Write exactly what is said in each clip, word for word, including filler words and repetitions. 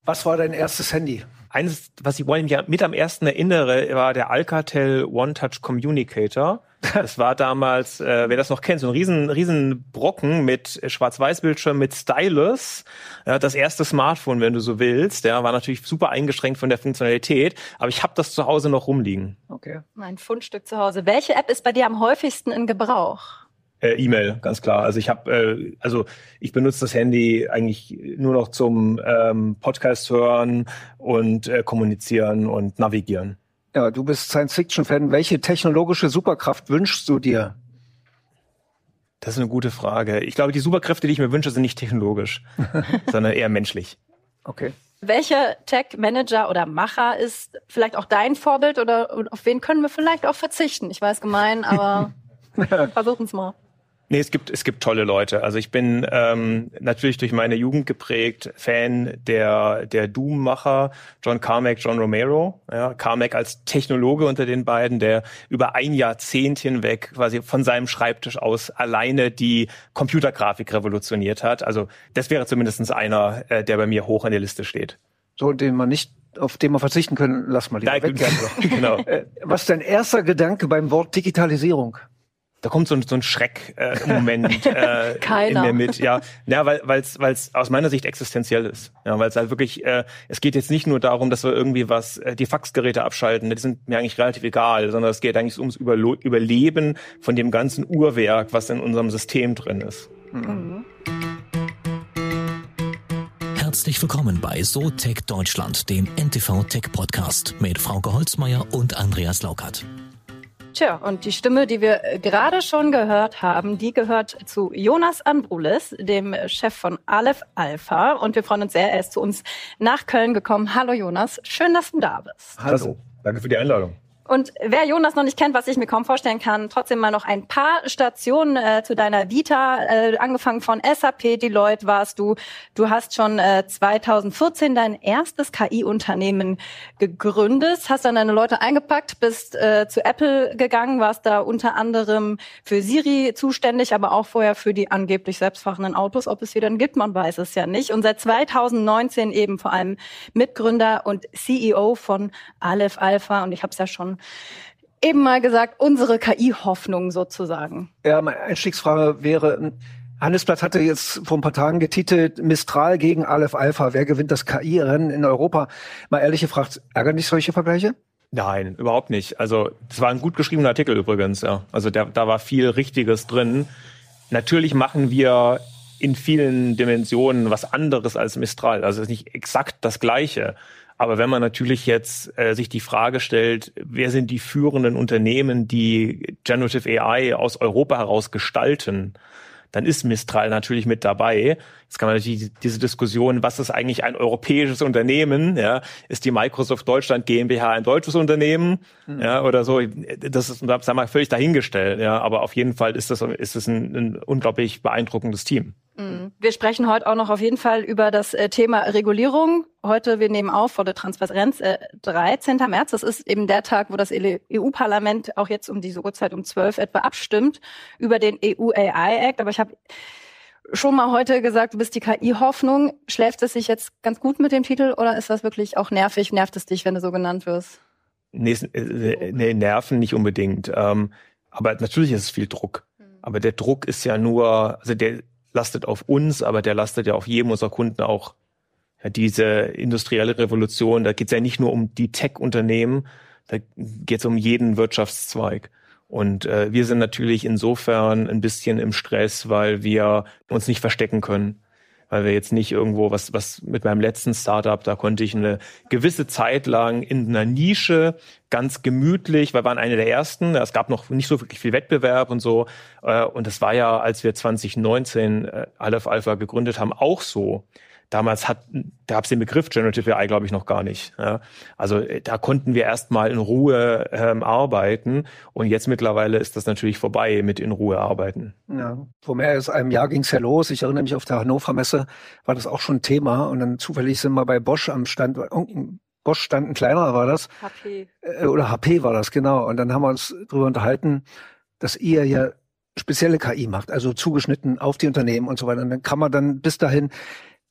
Was war dein erstes Handy? Eines, was ich mit am ersten erinnere, war der Alcatel One-Touch Communicator. Das war damals, äh, wer das noch kennt, so ein riesen, riesen Brocken mit Schwarz-Weiß-Bildschirm, mit Stylus. Ja, das erste Smartphone, wenn du so willst. Ja, war natürlich super eingeschränkt von der Funktionalität, aber ich habe das zu Hause noch rumliegen. Okay. Ein Fundstück zu Hause. Welche App ist bei dir am häufigsten in Gebrauch? Äh, E-Mail, ganz klar. Also ich habe, äh, also ich benutze das Handy eigentlich nur noch zum ähm, Podcast hören und äh, kommunizieren und navigieren. Ja, du bist Science-Fiction-Fan. Welche technologische Superkraft wünschst du dir? Das ist eine gute Frage. Ich glaube, die Superkräfte, die ich mir wünsche, sind nicht technologisch, sondern eher menschlich. Okay. Welcher Tech-Manager oder Macher ist vielleicht auch dein Vorbild oder auf wen können wir vielleicht auch verzichten? Ich weiß, gemein, aber versuchen's mal. Nee, es gibt es gibt tolle Leute. Also ich bin ähm, natürlich durch meine Jugend geprägt Fan der der Doom-Macher John Carmack, John Romero. Ja, Carmack als Technologe unter den beiden, der über ein Jahrzehnt hinweg quasi von seinem Schreibtisch aus alleine die Computergrafik revolutioniert hat. Also das wäre zumindest einer, äh, der bei mir hoch an der Liste steht. So, den man nicht, auf den wir verzichten können, lass mal lieber Nein, weg. Genau. Äh, was ist dein erster Gedanke beim Wort Digitalisierung? Da kommt so ein, so ein Schreck-Moment äh, äh, in mir mit, ja, ja, weil weil's weil's aus meiner Sicht existenziell ist, ja, weil es halt wirklich, äh, es geht jetzt nicht nur darum, dass wir irgendwie was, äh, die Faxgeräte abschalten, die sind mir eigentlich relativ egal, sondern es geht eigentlich ums Überlo- Überleben von dem ganzen Uhrwerk, was in unserem System drin ist. Mhm. Herzlich willkommen bei SoTech Deutschland, dem N T V Tech Podcast mit Frauke Holzmeier und Andreas Laukert. Tja, und die Stimme, die wir gerade schon gehört haben, die gehört zu Jonas Androulis, dem Chef von Aleph Alpha. Und wir freuen uns sehr, er ist zu uns nach Köln gekommen. Hallo Jonas, schön, dass du da bist. Hallo. Danke für die Einladung. Und wer Jonas noch nicht kennt, was ich mir kaum vorstellen kann, trotzdem mal noch ein paar Stationen äh, zu deiner Vita. Äh, angefangen von S A P, Deloitte warst du. Du hast schon äh, zweitausendvierzehn dein erstes K I-Unternehmen gegründet, hast dann deine Leute eingepackt, bist äh, zu Apple gegangen, warst da unter anderem für Siri zuständig, aber auch vorher für die angeblich selbstfahrenden Autos. Ob es sie dann gibt, man weiß es ja nicht. Und seit zweitausendneunzehn eben vor allem Mitgründer und C E O von Aleph Alpha. Und ich habe es ja schon eben mal gesagt, unsere K I-Hoffnung sozusagen. Ja, meine Einstiegsfrage wäre, Handelsblatt hatte jetzt vor ein paar Tagen getitelt, Mistral gegen Aleph Alpha, wer gewinnt das K I-Rennen in Europa? Mal ehrlich gefragt, ärgern dich solche Vergleiche? Nein, überhaupt nicht. Also das war ein gut geschriebener Artikel übrigens. Ja. Also der, da war viel Richtiges drin. Natürlich machen wir in vielen Dimensionen was anderes als Mistral. Also es ist nicht exakt das Gleiche. Aber wenn man natürlich jetzt äh, sich die Frage stellt, wer sind die führenden Unternehmen, die Generative A I aus Europa heraus gestalten, dann ist Mistral natürlich mit dabei. Jetzt kann man natürlich diese Diskussion, was ist eigentlich ein europäisches Unternehmen? Ja, ist die Microsoft Deutschland GmbH ein deutsches Unternehmen? Mhm. Ja, oder so? Das ist, sagen wir mal, völlig dahingestellt. Ja, aber auf jeden Fall ist das, ist das ein, ein unglaublich beeindruckendes Team. Wir sprechen heute auch noch auf jeden Fall über das äh, Thema Regulierung. Heute, wir nehmen auf vor der Transparenz, äh, dreizehnten März. Das ist eben der Tag, wo das E U-Parlament auch jetzt um diese Uhrzeit um zwölf etwa abstimmt über den E U A I-Act. Aber ich habe schon mal heute gesagt, du bist die K I-Hoffnung. Schläft es sich jetzt ganz gut mit dem Titel oder ist das wirklich auch nervig? Nervt es dich, wenn du so genannt wirst? Nee, äh, nee Nerven nicht unbedingt. Ähm, aber natürlich ist es viel Druck. Mhm. Aber der Druck ist ja nur, also der lastet auf uns, aber der lastet ja auf jedem unserer Kunden auch. Ja, diese industrielle Revolution, da geht es ja nicht nur um die Tech-Unternehmen, da geht es um jeden Wirtschaftszweig. Und äh, wir sind natürlich insofern ein bisschen im Stress, weil wir uns nicht verstecken können. Weil wir jetzt nicht irgendwo, was was mit meinem letzten Startup, da konnte ich eine gewisse Zeit lang in einer Nische ganz gemütlich, weil wir waren eine der ersten, es gab noch nicht so wirklich viel Wettbewerb und so. Und das war ja, als wir zwanzig neunzehn Aleph Alpha gegründet haben, auch so. Damals hat, da gab es den Begriff Generative A I, glaube ich, noch gar nicht. Ja. Also da konnten wir erstmal in Ruhe ähm, arbeiten und jetzt mittlerweile ist das natürlich vorbei mit in Ruhe arbeiten. Ja, vor mehr als einem Jahr ging's ja los. Ich erinnere mich, auf der Hannover Messe war das auch schon Thema und dann zufällig sind wir bei Bosch am Stand, Bosch stand ein kleinerer war das. H P. Äh, oder H P war das, genau. Und dann haben wir uns darüber unterhalten, dass ihr ja spezielle K I macht, also zugeschnitten auf die Unternehmen und so weiter. Und dann kann man dann bis dahin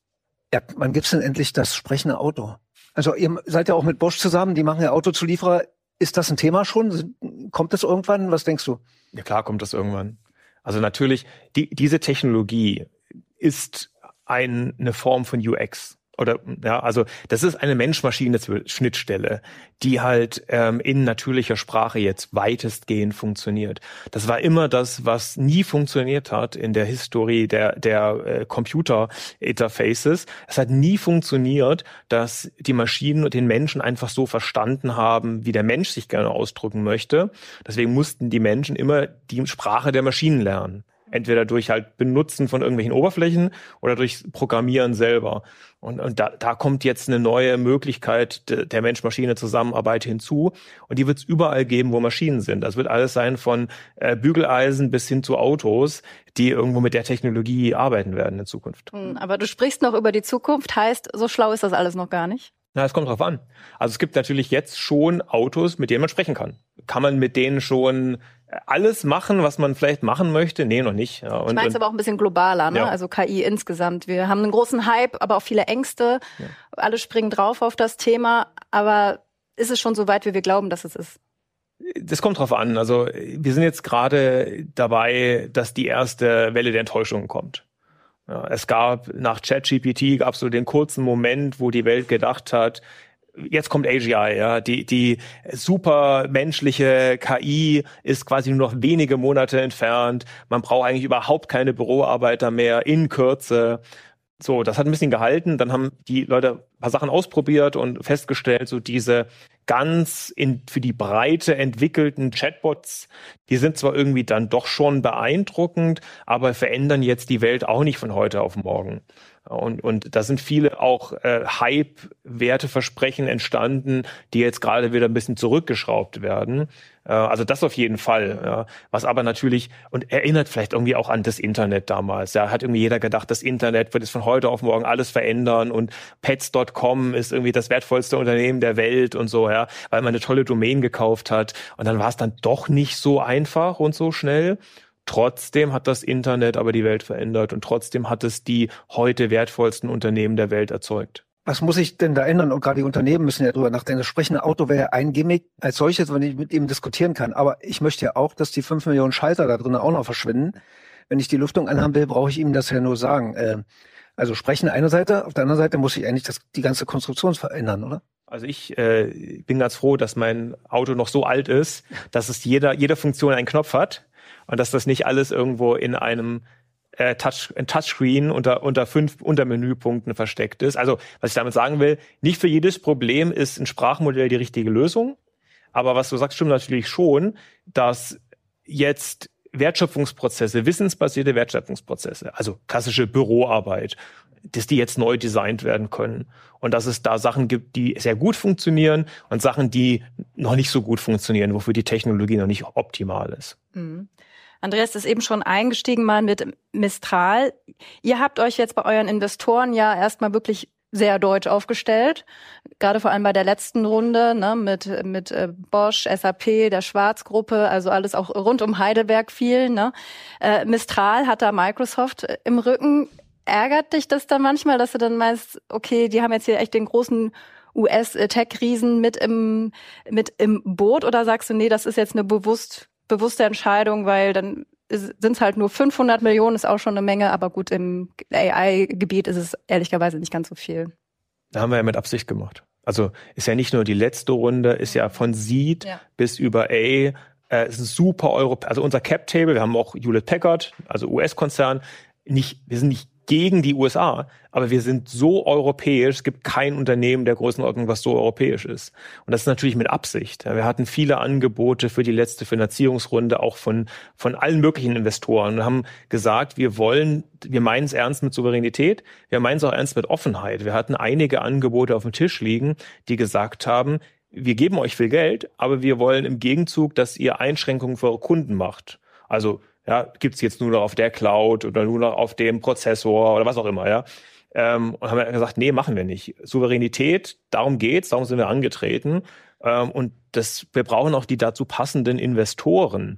Ja, wann gibt's denn endlich das sprechende Auto? Also ihr seid ja auch mit Bosch zusammen, die machen ja Autozulieferer. Ist das ein Thema schon? Kommt das irgendwann? Was denkst du? Ja klar kommt das irgendwann. Also natürlich, die, diese Technologie ist ein, eine Form von U X. Oder ja, also das ist eine Mensch-Maschine-Schnittstelle, die halt ähm, in natürlicher Sprache jetzt weitestgehend funktioniert. Das war immer das, was nie funktioniert hat in der Historie der der äh, Computer-Interfaces. Es hat nie funktioniert, dass die Maschinen und den Menschen einfach so verstanden haben, wie der Mensch sich gerne ausdrücken möchte. Deswegen mussten die Menschen immer die Sprache der Maschinen lernen. Entweder durch halt Benutzen von irgendwelchen Oberflächen oder durch Programmieren selber. Und, und da, da kommt jetzt eine neue Möglichkeit de, der Mensch-Maschine-Zusammenarbeit hinzu. Und die wird es überall geben, wo Maschinen sind. Das wird alles sein von äh, Bügeleisen bis hin zu Autos, die irgendwo mit der Technologie arbeiten werden in Zukunft. Aber du sprichst noch über die Zukunft, heißt, so schlau ist das alles noch gar nicht? Na, es kommt drauf an. Also es gibt natürlich jetzt schon Autos, mit denen man sprechen kann. Kann man mit denen schon alles machen, was man vielleicht machen möchte? Nee, noch nicht. Ja, und, ich meine es aber auch ein bisschen globaler, ne? Ja. Also K I insgesamt. Wir haben einen großen Hype, aber auch viele Ängste. Ja. Alle springen drauf auf das Thema. Aber ist es schon so weit, wie wir glauben, dass es ist? Das kommt drauf an. Also wir sind jetzt gerade dabei, dass die erste Welle der Enttäuschung kommt. Ja, es gab nach ChatGPT gab es so den kurzen Moment, wo die Welt gedacht hat, jetzt kommt A G I, ja, die die super menschliche K I ist quasi nur noch wenige Monate entfernt. Man braucht eigentlich überhaupt keine Büroarbeiter mehr in Kürze. So, das hat ein bisschen gehalten. Dann haben die Leute ein paar Sachen ausprobiert und festgestellt, so diese ganz in, für die Breite entwickelten Chatbots, die sind zwar irgendwie dann doch schon beeindruckend, aber verändern jetzt die Welt auch nicht von heute auf morgen. Und, und da sind viele auch äh, Hype-Werteversprechen entstanden, die jetzt gerade wieder ein bisschen zurückgeschraubt werden. Äh, also das auf jeden Fall. Ja. Was aber natürlich, und erinnert vielleicht irgendwie auch an das Internet damals. Ja, hat irgendwie jeder gedacht, das Internet wird es von heute auf morgen alles verändern und Pets Punkt com ist irgendwie das wertvollste Unternehmen der Welt und so, ja, weil man eine tolle Domain gekauft hat. Und dann war es dann doch nicht so einfach und so schnell. Trotzdem hat das Internet aber die Welt verändert und trotzdem hat es die heute wertvollsten Unternehmen der Welt erzeugt. Was muss ich denn da ändern? Und gerade die Unternehmen müssen ja drüber nachdenken. Das sprechende Auto wäre ja ein Gimmick als solches, wenn ich mit ihm diskutieren kann. Aber ich möchte ja auch, dass die fünf Millionen Schalter da drin auch noch verschwinden. Wenn ich die Lüftung anhaben will, brauche ich ihm das ja nur sagen. Äh, also sprechen eine Seite, auf der anderen Seite muss ich eigentlich das, die ganze Konstruktion verändern, oder? Also ich äh, bin ganz froh, dass mein Auto noch so alt ist, dass es jeder jede Funktion einen Knopf hat. Und dass das nicht alles irgendwo in einem äh, Touch, ein Touchscreen unter unter fünf Untermenüpunkten versteckt ist. Also was ich damit sagen will, nicht für jedes Problem ist ein Sprachmodell die richtige Lösung. Aber was du sagst, stimmt natürlich schon, dass jetzt Wertschöpfungsprozesse, wissensbasierte Wertschöpfungsprozesse, also klassische Büroarbeit, dass die jetzt neu designt werden können. Und dass es da Sachen gibt, die sehr gut funktionieren und Sachen, die noch nicht so gut funktionieren, wofür die Technologie noch nicht optimal ist. Mhm. Andreas ist eben schon eingestiegen mal mit Mistral. Ihr habt euch jetzt bei euren Investoren ja erstmal wirklich sehr deutsch aufgestellt, gerade vor allem bei der letzten Runde, ne, mit mit äh, Bosch, S A P, der Schwarz-Gruppe, also alles auch rund um Heidelberg viel. Ne? Äh, Mistral hat da Microsoft im Rücken. Ärgert dich das dann manchmal, dass du dann meinst, okay, die haben jetzt hier echt den großen U S-Tech-Riesen mit im mit im Boot, oder sagst du, nee, das ist jetzt eine bewusst bewusste Entscheidung, weil dann sind es halt nur fünfhundert Millionen, ist auch schon eine Menge, aber gut, im A I-Gebiet ist es ehrlicherweise nicht ganz so viel. Da haben wir ja mit Absicht gemacht. Also ist ja nicht nur die letzte Runde, ist ja von Seed ja. bis über A, äh, ist ein super Euro, also unser Cap-Table, wir haben auch Hewlett Packard, also U S-Konzern, nicht, wir sind nicht gegen die U S A, aber wir sind so europäisch, es gibt kein Unternehmen der Größenordnung, was so europäisch ist. Und das ist natürlich mit Absicht. Wir hatten viele Angebote für die letzte Finanzierungsrunde, auch von von allen möglichen Investoren, und haben gesagt, wir wollen, wir meinen es ernst mit Souveränität, wir meinen es auch ernst mit Offenheit. Wir hatten einige Angebote auf dem Tisch liegen, die gesagt haben, wir geben euch viel Geld, aber wir wollen im Gegenzug, dass ihr Einschränkungen für eure Kunden macht. Also ja, gibt's jetzt nur noch auf der Cloud oder nur noch auf dem Prozessor oder was auch immer, ja. Ähm, und haben wir gesagt, nee, machen wir nicht. Souveränität, darum geht's, darum sind wir angetreten. Ähm, und das, wir brauchen auch die dazu passenden Investoren.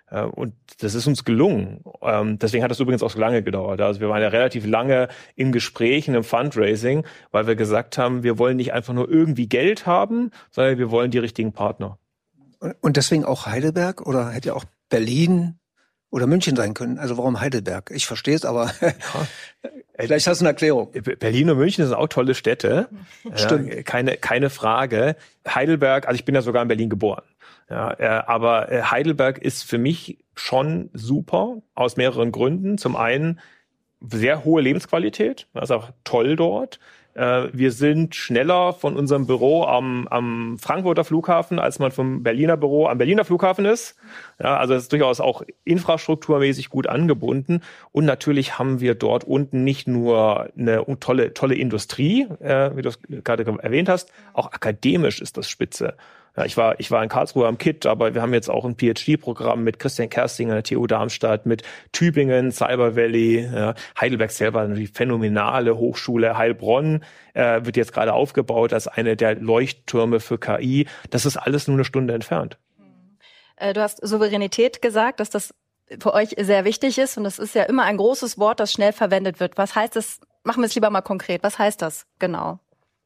Und das ist uns gelungen. Deswegen hat das übrigens auch so lange gedauert. Also wir waren ja relativ lange im Gespräch, in einem Fundraising, weil wir gesagt haben, wir wollen nicht einfach nur irgendwie Geld haben, sondern wir wollen die richtigen Partner. Und deswegen auch Heidelberg oder hätte ja auch Berlin oder München sein können. Also warum Heidelberg? Ich verstehe es, aber ja. Vielleicht hast du eine Erklärung. Berlin und München sind auch tolle Städte. Stimmt. Ja, keine, keine Frage. Heidelberg, also ich bin ja sogar in Berlin geboren. Ja, äh, aber äh, Heidelberg ist für mich schon super, aus mehreren Gründen. Zum einen sehr hohe Lebensqualität, das ist auch toll dort. Äh, wir sind schneller von unserem Büro am, am Frankfurter Flughafen, als man vom Berliner Büro am Berliner Flughafen ist. Ja, also es ist durchaus auch infrastrukturmäßig gut angebunden. Und natürlich haben wir dort unten nicht nur eine tolle, tolle Industrie, äh, wie du es gerade erwähnt hast, auch akademisch ist das spitze. Ja, ich war, ich war in Karlsruhe am K I T, aber wir haben jetzt auch ein P H D-Programm mit Christian Kersting an der T U Darmstadt, mit Tübingen, Cyber Valley, ja, Heidelberg selber, eine phänomenale Hochschule, Heilbronn äh, wird jetzt gerade aufgebaut als eine der Leuchttürme für K I. Das ist alles nur eine Stunde entfernt. Du hast Souveränität gesagt, dass das für euch sehr wichtig ist und das ist ja immer ein großes Wort, das schnell verwendet wird. Was heißt das? Machen wir es lieber mal konkret. Was heißt das genau?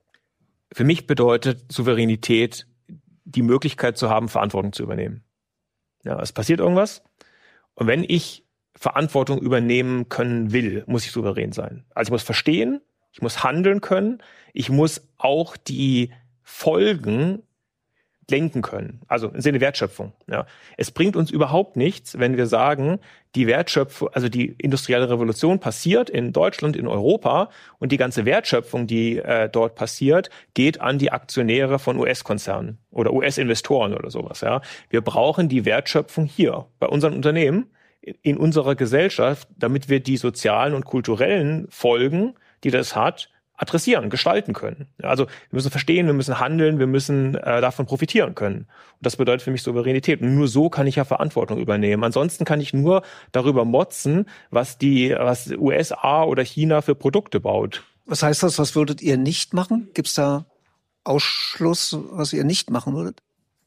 Für mich bedeutet Souveränität, die Möglichkeit zu haben, Verantwortung zu übernehmen. Ja, es passiert irgendwas. Und wenn ich Verantwortung übernehmen können will, muss ich souverän sein. Also ich muss verstehen, ich muss handeln können, ich muss auch die Folgen lenken können. Also im Sinne Wertschöpfung. Ja. Es bringt uns überhaupt nichts, wenn wir sagen, die Wertschöpfung, also die industrielle Revolution passiert in Deutschland, in Europa und die ganze Wertschöpfung, die äh, dort passiert, geht an die Aktionäre von U S-Konzernen oder U S-Investoren oder sowas. Ja. Wir brauchen die Wertschöpfung hier bei unseren Unternehmen, in, in unserer Gesellschaft, damit wir die sozialen und kulturellen Folgen, die das hat, adressieren, gestalten können. Also wir müssen verstehen, wir müssen handeln, wir müssen äh, davon profitieren können. Und das bedeutet für mich Souveränität. Und nur so kann ich ja Verantwortung übernehmen. Ansonsten kann ich nur darüber motzen, was die, was U S A oder China für Produkte baut. Was heißt das? Was würdet ihr nicht machen? Gibt es da Ausschluss, was ihr nicht machen würdet?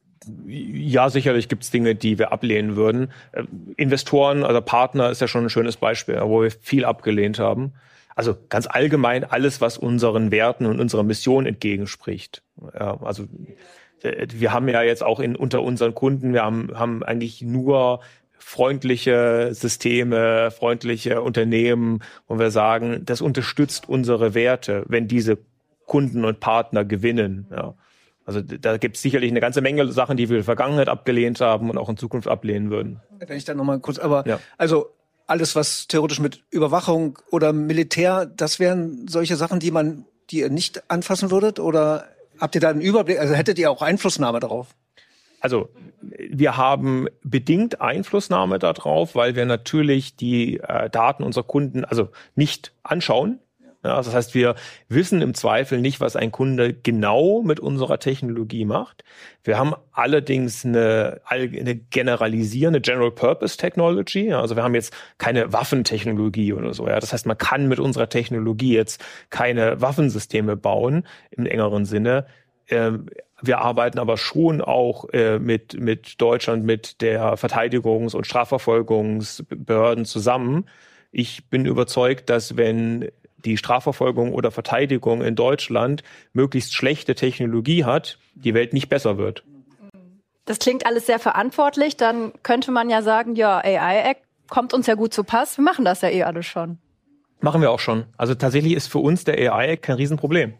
Ja, sicherlich gibt es Dinge, die wir ablehnen würden. Äh, Investoren, also Partner ist ja schon ein schönes Beispiel, wo wir viel abgelehnt haben. Also ganz allgemein alles, was unseren Werten und unserer Mission entgegenspricht. Ja, also wir haben ja jetzt auch in, unter unseren Kunden, wir haben, haben eigentlich nur freundliche Systeme, freundliche Unternehmen, wo wir sagen, das unterstützt unsere Werte, wenn diese Kunden und Partner gewinnen. Ja. Also da gibt es sicherlich eine ganze Menge Sachen, die wir in der Vergangenheit abgelehnt haben und auch in Zukunft ablehnen würden. Wenn ich dann nochmal kurz, aber ja. also alles, was theoretisch mit Überwachung oder Militär, das wären solche Sachen, die man, die ihr nicht anfassen würdet? Oder habt ihr da einen Überblick? Also hättet ihr auch Einflussnahme darauf? Also wir haben bedingt Einflussnahme darauf, weil wir natürlich die äh, Daten unserer Kunden also nicht anschauen. Ja, das heißt, wir wissen im Zweifel nicht, was ein Kunde genau mit unserer Technologie macht. Wir haben allerdings eine, eine generalisierende General-Purpose-Technology. Also wir haben jetzt keine Waffentechnologie oder so. Ja, das heißt, man kann mit unserer Technologie jetzt keine Waffensysteme bauen im engeren Sinne. Ähm, wir arbeiten aber schon auch äh, mit, mit Deutschland, mit der Verteidigungs- und Strafverfolgungsbehörden zusammen. Ich bin überzeugt, dass wenn die Strafverfolgung oder Verteidigung in Deutschland möglichst schlechte Technologie hat, die Welt nicht besser wird. Das klingt alles sehr verantwortlich. Dann könnte man ja sagen, ja, A I-Act kommt uns ja gut zu Pass. Wir machen das ja eh alles schon. Machen wir auch schon. Also tatsächlich ist für uns der A I-Act kein Riesenproblem.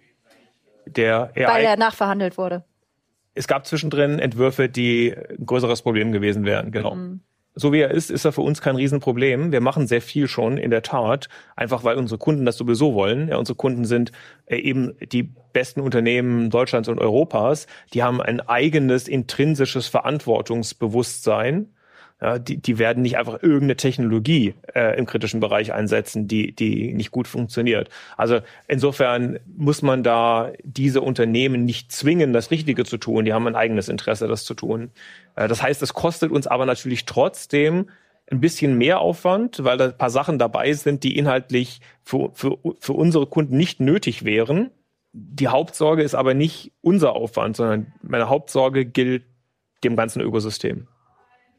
Der A I Weil er nachverhandelt wurde. Es gab zwischendrin Entwürfe, die ein größeres Problem gewesen wären, genau. Mhm. So wie er ist, ist er für uns kein Riesenproblem. Wir machen sehr viel schon, in der Tat, einfach weil unsere Kunden das sowieso wollen. Ja, unsere Kunden sind äh, eben die besten Unternehmen Deutschlands und Europas. Die haben ein eigenes intrinsisches Verantwortungsbewusstsein. Ja, die, die werden nicht einfach irgendeine Technologie äh, im kritischen Bereich einsetzen, die, die nicht gut funktioniert. Also insofern muss man da diese Unternehmen nicht zwingen, das Richtige zu tun. Die haben ein eigenes Interesse, das zu tun. Äh, das heißt, es kostet uns aber natürlich trotzdem ein bisschen mehr Aufwand, weil da ein paar Sachen dabei sind, die inhaltlich für, für, für unsere Kunden nicht nötig wären. Die Hauptsorge ist aber nicht unser Aufwand, sondern meine Hauptsorge gilt dem ganzen Ökosystem.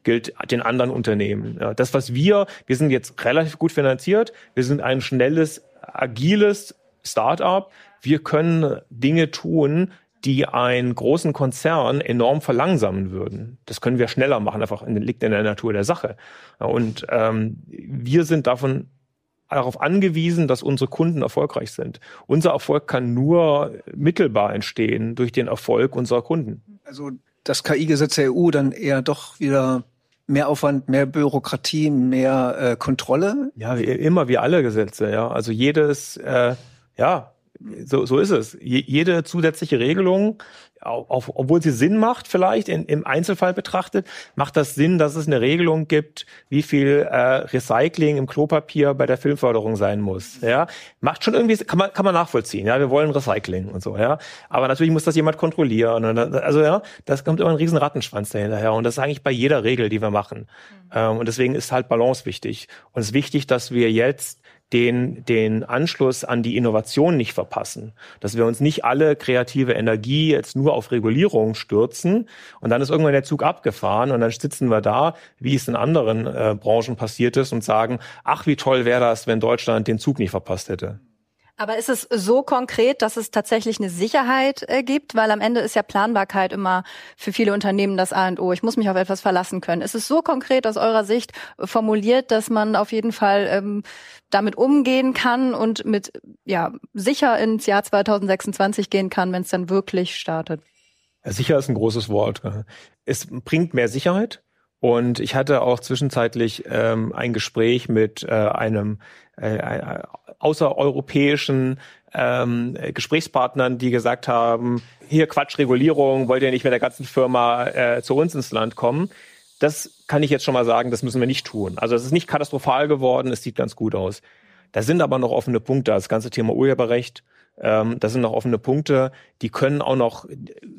gilt den anderen Unternehmen. Ja, das, was wir, wir sind jetzt relativ gut finanziert, wir sind ein schnelles, agiles Start-up, wir können Dinge tun, die einen großen Konzern enorm verlangsamen würden. Das können wir schneller machen, einfach in, liegt in der Natur der Sache. Und ähm, wir sind davon darauf angewiesen, dass unsere Kunden erfolgreich sind. Unser Erfolg kann nur mittelbar entstehen durch den Erfolg unserer Kunden. Also das K I-Gesetz der E U dann eher doch wieder mehr Aufwand, mehr Bürokratie, mehr äh, Kontrolle? Ja, wie, immer wie alle Gesetze. Ja, also jedes, äh, ja. So, so ist es. Je, jede zusätzliche Regelung, auch, auch, obwohl sie Sinn macht vielleicht in, im Einzelfall betrachtet, macht das Sinn, dass es eine Regelung gibt, wie viel äh, Recycling im Klopapier bei der Filmförderung sein muss. Ja, macht schon irgendwie, kann man kann man nachvollziehen. Ja, wir wollen Recycling und so. Ja, aber natürlich muss das jemand kontrollieren. Und, also ja, das kommt immer ein riesen Rattenschwanz dahinterher. Und das ist eigentlich bei jeder Regel, die wir machen. Mhm. Ähm, und deswegen ist halt Balance wichtig. Und es ist wichtig, dass wir jetzt den den Anschluss an die Innovation nicht verpassen, dass wir uns nicht alle kreative Energie jetzt nur auf Regulierung stürzen und dann ist irgendwann der Zug abgefahren und dann sitzen wir da, wie es in anderen äh, Branchen passiert ist und sagen, ach, wie toll wäre das, wenn Deutschland den Zug nicht verpasst hätte. Aber ist es so konkret, dass es tatsächlich eine Sicherheit äh, gibt? Weil am Ende ist ja Planbarkeit immer für viele Unternehmen das A und O. Ich muss mich auf etwas verlassen können. Ist es so konkret aus eurer Sicht formuliert, dass man auf jeden Fall ähm, damit umgehen kann und mit ja sicher ins Jahr zwanzig sechsundzwanzig gehen kann, wenn es dann wirklich startet? Ja, sicher ist ein großes Wort. Es bringt mehr Sicherheit. Und ich hatte auch zwischenzeitlich ähm, ein Gespräch mit äh, einem äh, außereuropäischen ähm, Gesprächspartnern, die gesagt haben, hier Quatsch, Regulierung, wollt ihr nicht mit der ganzen Firma äh, zu uns ins Land kommen? Das kann ich jetzt schon mal sagen, das müssen wir nicht tun. Also es ist nicht katastrophal geworden, es sieht ganz gut aus. Da sind aber noch offene Punkte, das ganze Thema Urheberrecht, ähm, da sind noch offene Punkte, die können auch noch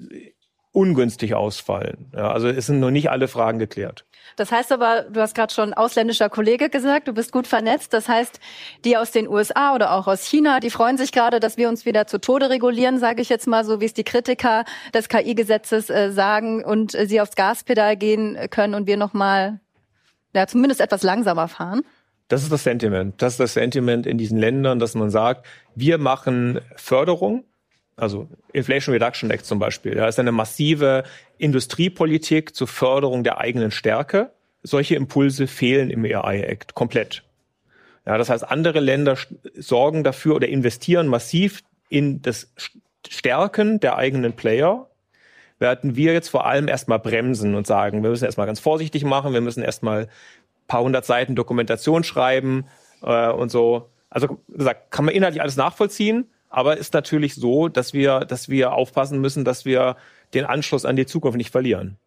ungünstig ausfallen. Ja, also es sind noch nicht alle Fragen geklärt. Das heißt aber, du hast gerade schon ausländischer Kollege gesagt, du bist gut vernetzt. Das heißt, die aus den U S A oder auch aus China, die freuen sich gerade, dass wir uns wieder zu Tode regulieren, sage ich jetzt mal so, wie es die Kritiker des K I-Gesetzes äh, sagen und äh, sie aufs Gaspedal gehen können und wir nochmal ja, zumindest etwas langsamer fahren. Das ist das Sentiment. Das ist das Sentiment in diesen Ländern, dass man sagt, wir machen Förderung, also Inflation Reduction Act zum Beispiel. Da ist eine massive Industriepolitik zur Förderung der eigenen Stärke. Solche Impulse fehlen im A I Act komplett. Ja, das heißt, andere Länder sorgen dafür oder investieren massiv in das Stärken der eigenen Player. Werden wir jetzt vor allem erstmal bremsen und sagen, wir müssen erstmal ganz vorsichtig machen, wir müssen erstmal ein paar hundert Seiten Dokumentation schreiben äh, und so. Also wie gesagt, kann man inhaltlich alles nachvollziehen. Aber ist natürlich so, dass wir, dass wir aufpassen müssen, dass wir den Anschluss an die Zukunft nicht verlieren.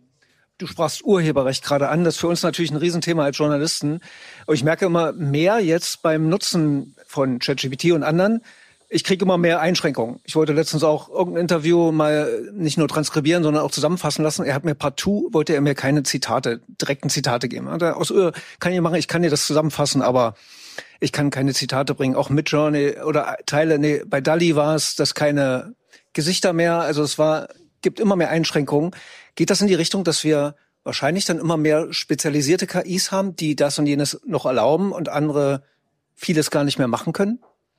Du sprachst Urheberrecht gerade an. Das ist für uns natürlich ein Riesenthema als Journalisten. Aber ich merke immer mehr jetzt beim Nutzen von ChatGPT und anderen. Ich kriege immer mehr Einschränkungen. Ich wollte letztens auch irgendein Interview mal nicht nur transkribieren, sondern auch zusammenfassen lassen. Er hat mir partout, wollte er mir keine Zitate, direkten Zitate geben. Aus kann ich machen, ich kann dir das zusammenfassen, aber ich kann keine Zitate bringen, auch Midjourney oder Teile, nee, bei DALL-E war es, dass keine Gesichter mehr, also es war, gibt immer mehr Einschränkungen. Geht das in die Richtung, dass wir wahrscheinlich dann immer mehr spezialisierte K Is haben, die das und jenes noch erlauben und andere vieles gar nicht mehr machen können?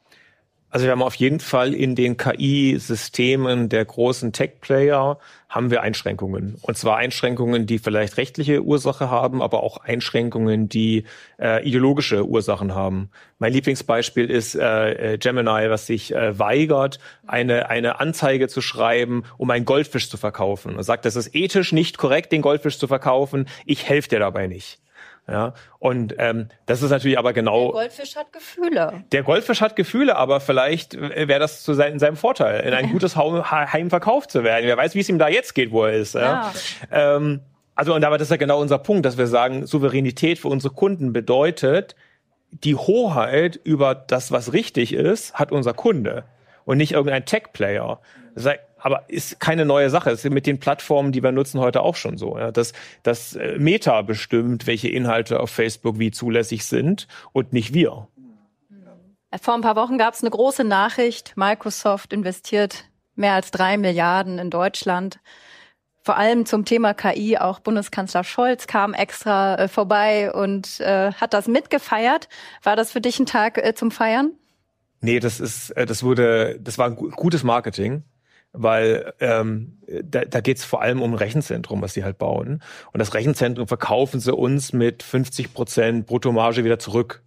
Also wir haben auf jeden Fall in den K I-Systemen der großen Tech-Player haben wir Einschränkungen. Und zwar Einschränkungen, die vielleicht rechtliche Ursache haben, aber auch Einschränkungen, die äh, ideologische Ursachen haben. Mein Lieblingsbeispiel ist äh, Gemini, was sich äh, weigert, eine eine Anzeige zu schreiben, um einen Goldfisch zu verkaufen. Und sagt, das ist ethisch nicht korrekt, den Goldfisch zu verkaufen. Ich helfe dir dabei nicht. Ja, und ähm, das ist natürlich aber genau... Der Goldfisch hat Gefühle. Der Goldfisch hat Gefühle, aber vielleicht wäre das zu sein, in seinem Vorteil, in ein gutes Heim verkauft zu werden. Wer weiß, wie es ihm da jetzt geht, wo er ist. Ja. Ja. Ähm, also und aber das ist ja genau unser Punkt, dass wir sagen, Souveränität für unsere Kunden bedeutet, die Hoheit über das, was richtig ist, hat unser Kunde und nicht irgendein Tech-Player. Das heißt, aber ist keine neue Sache. Das ist mit den Plattformen, die wir nutzen, heute auch schon so. Ja, dass das Meta bestimmt, welche Inhalte auf Facebook wie zulässig sind und nicht wir. Vor ein paar Wochen gab es eine große Nachricht. Microsoft investiert mehr als drei Milliarden in Deutschland Vor allem zum Thema K I, auch Bundeskanzler Scholz kam extra äh, vorbei und äh, hat das mitgefeiert. War das für dich ein Tag äh, zum Feiern? Nee, das ist, äh, das wurde, das war gutes Marketing, weil ähm, da, da geht es vor allem um ein Rechenzentrum, was die halt bauen. Und das Rechenzentrum verkaufen sie uns mit fünfzig Prozent Bruttomarge wieder zurück.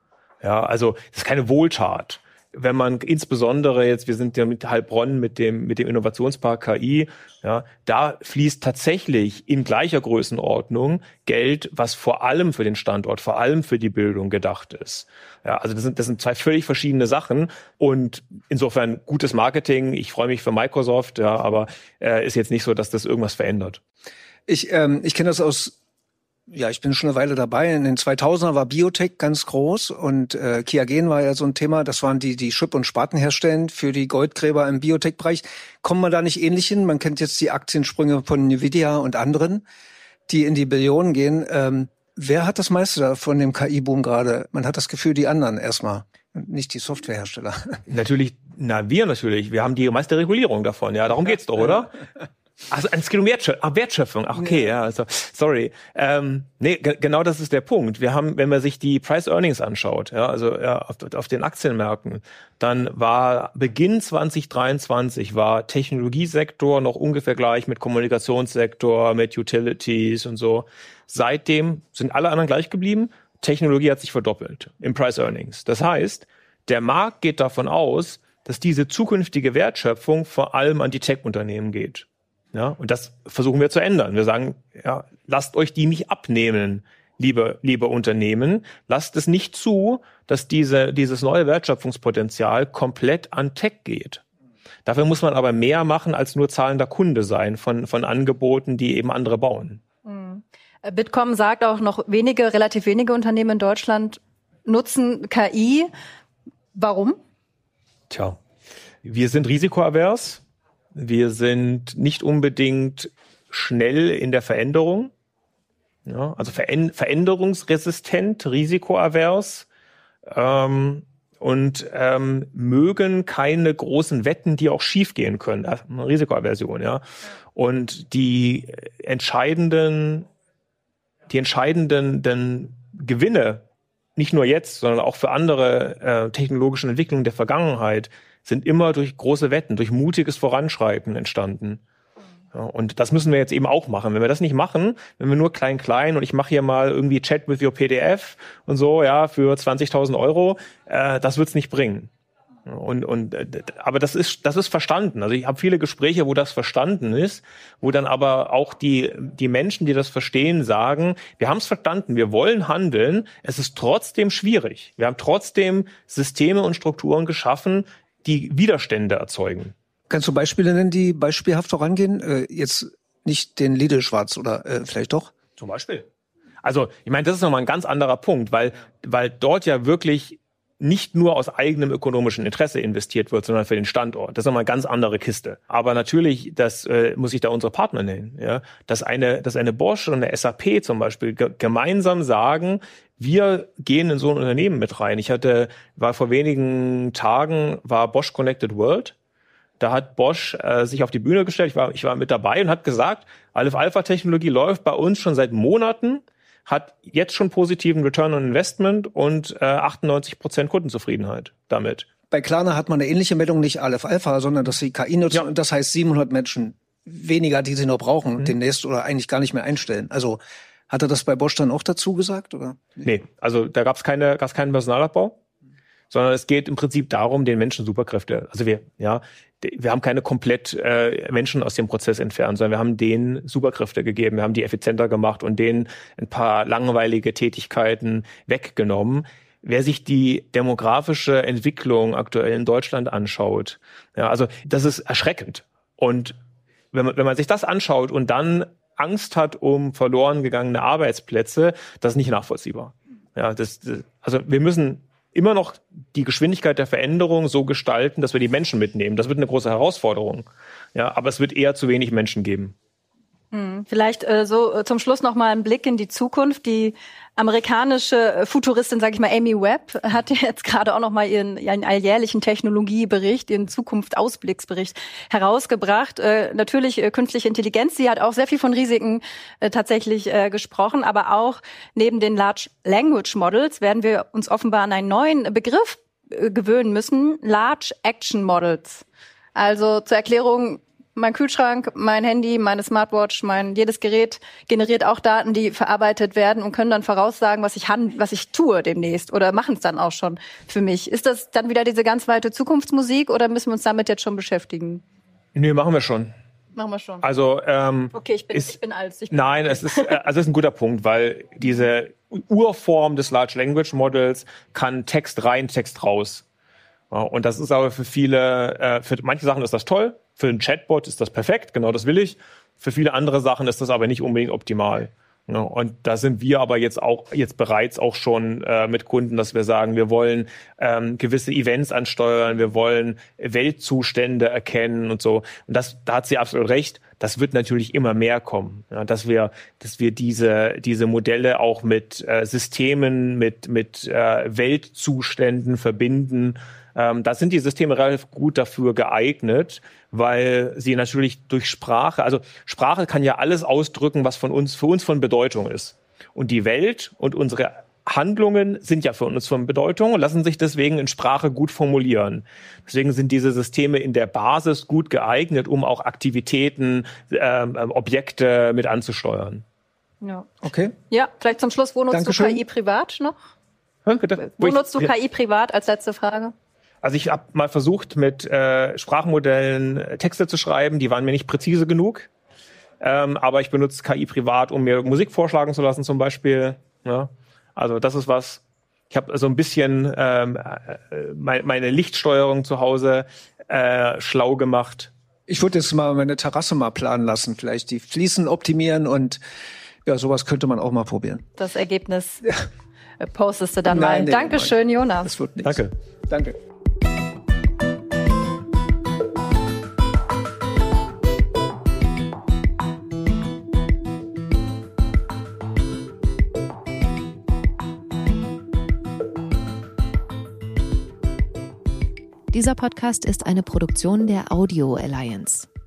Ja, also das ist keine Wohltat. Wenn man insbesondere jetzt, wir sind ja mit Heilbronn mit dem mit dem Innovationspark K I, ja, da fließt tatsächlich in gleicher Größenordnung Geld, was vor allem für den Standort, vor allem für die Bildung gedacht ist. Ja, also das sind das sind zwei völlig verschiedene Sachen und insofern gutes Marketing. Ich freue mich für Microsoft, ja, aber äh, ist jetzt nicht so, dass das irgendwas verändert. Ich ähm, ich kenne das aus Ja, ich bin schon eine Weile dabei. In den zweitausender war Biotech ganz groß und äh, Qiagen war ja so ein Thema. Das waren die, die Chip und Spaten herstellen für die Goldgräber im Biotech-Bereich. Kommt man da nicht ähnlich hin? Man kennt jetzt die Aktiensprünge von Nvidia und anderen, die in die Billionen gehen. Ähm, wer hat das meiste da von dem K I-Boom gerade? Man hat das Gefühl, die anderen erstmal, nicht die Softwarehersteller. Natürlich, na wir natürlich. Wir haben die meiste Regulierung davon. Ja, darum geht's doch, oder? Also es geht um Wertschöpfung. Ach, Wertschöpfung. Ach, okay, ja, also sorry. Ähm, nee, g- genau das ist der Punkt. Wir haben, wenn man sich die Price Earnings anschaut, ja, also ja, auf, auf den Aktienmärkten, dann war Beginn zwanzig dreiundzwanzig war Technologiesektor noch ungefähr gleich mit Kommunikationssektor, mit Utilities und so. Seitdem sind alle anderen gleich geblieben. Technologie hat sich verdoppelt im Price Earnings. Das heißt, der Markt geht davon aus, dass diese zukünftige Wertschöpfung vor allem an die Tech-Unternehmen geht. Ja, und das versuchen wir zu ändern. Wir sagen, ja, lasst euch die nicht abnehmen, liebe, liebe Unternehmen. Lasst es nicht zu, dass diese, dieses neue Wertschöpfungspotenzial komplett an Tech geht. Dafür muss man aber mehr machen, als nur zahlender Kunde sein von, von Angeboten, die eben andere bauen. Mhm. Bitkom sagt auch, noch wenige, relativ wenige Unternehmen in Deutschland nutzen K I. Warum? Tja, wir sind risikoavers. Wir sind nicht unbedingt schnell in der Veränderung, ja, also veränd- veränderungsresistent, risikoavers ähm, und ähm, mögen keine großen Wetten, die auch schiefgehen können. Also eine Risikoaversion, ja. Und die entscheidenden, die entscheidenden den Gewinne, nicht nur jetzt, sondern auch für andere äh, technologische Entwicklungen der Vergangenheit, sind immer durch große Wetten, durch mutiges Voranschreiten entstanden. Ja, und das müssen wir jetzt eben auch machen. Wenn wir das nicht machen, wenn wir nur klein, klein und ich mache hier mal irgendwie Chat with your P D F und so, ja, für zwanzigtausend Euro, äh, das wird's nicht bringen. Und, und, aber das ist, das ist verstanden. Also ich habe viele Gespräche, wo das verstanden ist, wo dann aber auch die, die Menschen, die das verstehen, sagen, wir haben es verstanden, wir wollen handeln, es ist trotzdem schwierig. Wir haben trotzdem Systeme und Strukturen geschaffen, die Widerstände erzeugen. Kannst du Beispiele nennen, die beispielhaft vorangehen? Äh, jetzt nicht den Lidl schwarz oder äh, vielleicht doch? Zum Beispiel. Also ich meine, das ist nochmal ein ganz anderer Punkt, weil, weil dort ja wirklich nicht nur aus eigenem ökonomischen Interesse investiert wird, sondern für den Standort. Das ist nochmal eine ganz andere Kiste. Aber natürlich, das äh, muss ich da unsere Partner nennen, ja, dass eine, dass eine Bosch und eine S A P zum Beispiel ge- gemeinsam sagen, wir gehen in so ein Unternehmen mit rein. Ich hatte, war vor wenigen Tagen, war Bosch Connected World. Da hat Bosch äh, sich auf die Bühne gestellt. Ich war, ich war mit dabei und hat gesagt, Aleph-Alpha-Technologie läuft bei uns schon seit Monaten, hat jetzt schon positiven Return on Investment und äh, achtundneunzig Prozent Kundenzufriedenheit damit. Bei Klarna hat man eine ähnliche Meldung, nicht Aleph-Alpha, sondern dass sie K I nutzen. Ja. Und das heißt siebenhundert Menschen weniger, die sie noch brauchen, mhm. demnächst oder eigentlich gar nicht mehr einstellen. Also hat er das bei Bosch dann auch dazu gesagt, oder? Nee, also da gab es keine, gab's keinen Personalabbau, sondern es geht im Prinzip darum, den Menschen Superkräfte. Also wir, ja, wir haben keine komplett äh, Menschen aus dem Prozess entfernt, sondern wir haben denen Superkräfte gegeben, wir haben die effizienter gemacht und denen ein paar langweilige Tätigkeiten weggenommen. Wer sich die demografische Entwicklung aktuell in Deutschland anschaut, ja, also das ist erschreckend. Und wenn man, wenn man sich das anschaut und dann Angst hat um verloren gegangene Arbeitsplätze, das ist nicht nachvollziehbar. Ja, das, das, also wir müssen immer noch die Geschwindigkeit der Veränderung so gestalten, dass wir die Menschen mitnehmen. Das wird eine große Herausforderung. Ja, aber es wird eher zu wenig Menschen geben. Hm, vielleicht äh, so äh, zum Schluss noch mal ein Blick in die Zukunft. Die amerikanische Futuristin, sage ich mal, Amy Webb, hat jetzt gerade auch noch mal ihren, ihren alljährlichen Technologiebericht, ihren Zukunftsausblicksbericht herausgebracht. Äh, natürlich äh, künstliche Intelligenz, sie hat auch sehr viel von Risiken äh, tatsächlich äh, gesprochen, aber auch neben den Large Language Models werden wir uns offenbar an einen neuen Begriff äh, gewöhnen müssen, Large Action Models. Also zur Erklärung, mein Kühlschrank, mein Handy, meine Smartwatch, mein jedes Gerät generiert auch Daten, die verarbeitet werden und können dann voraussagen, was ich hand, was ich tue demnächst oder machen es dann auch schon für mich. Ist das dann wieder diese ganz weite Zukunftsmusik oder müssen wir uns damit jetzt schon beschäftigen? Nee, machen wir schon. Machen wir schon. Also ähm, okay, ich bin, ist, ich bin alt. Ich bin nein, es ist äh, also es ist ein guter Punkt, weil diese Urform des Large Language Models kann Text rein, Text raus. Ja, und das ist aber für viele, äh, für manche Sachen ist das toll. Für einen Chatbot ist das perfekt, genau das will ich. Für viele andere Sachen ist das aber nicht unbedingt optimal. Ja, und da sind wir aber jetzt auch jetzt bereits auch schon äh, mit Kunden, dass wir sagen, wir wollen ähm, gewisse Events ansteuern, wir wollen Weltzustände erkennen und so. Und das, da hat sie absolut recht. Das wird natürlich immer mehr kommen, ja, dass wir, dass wir diese diese Modelle auch mit äh, Systemen, mit mit äh, Weltzuständen verbinden. Ähm, da sind die Systeme relativ gut dafür geeignet, weil sie natürlich durch Sprache, also Sprache kann ja alles ausdrücken, was von uns, für uns von Bedeutung ist. Und die Welt und unsere Handlungen sind ja für uns von Bedeutung und lassen sich deswegen in Sprache gut formulieren. Deswegen sind diese Systeme in der Basis gut geeignet, um auch Aktivitäten, ähm, Objekte mit anzusteuern. Ja. Okay. Ja, vielleicht zum Schluss, wo nutzt Dankeschön. du K I privat noch? Danke. Wo nutzt du K I privat als letzte Frage? Also ich habe mal versucht, mit äh, Sprachmodellen Texte zu schreiben, die waren mir nicht präzise genug. Ähm, aber ich benutze K I privat, um mir Musik vorschlagen zu lassen zum Beispiel. Ja. Also das ist was, ich habe so ein bisschen ähm, äh, meine Lichtsteuerung zu Hause äh, schlau gemacht. Ich würde jetzt mal meine Terrasse mal planen lassen, vielleicht die Fliesen optimieren und ja, sowas könnte man auch mal probieren. Das Ergebnis ja. postest du dann Nein, mal. nee, Dankeschön, nein. Jonas. Das wird nichts. Danke. Danke. Dieser Podcast ist eine Produktion der Audio Alliance.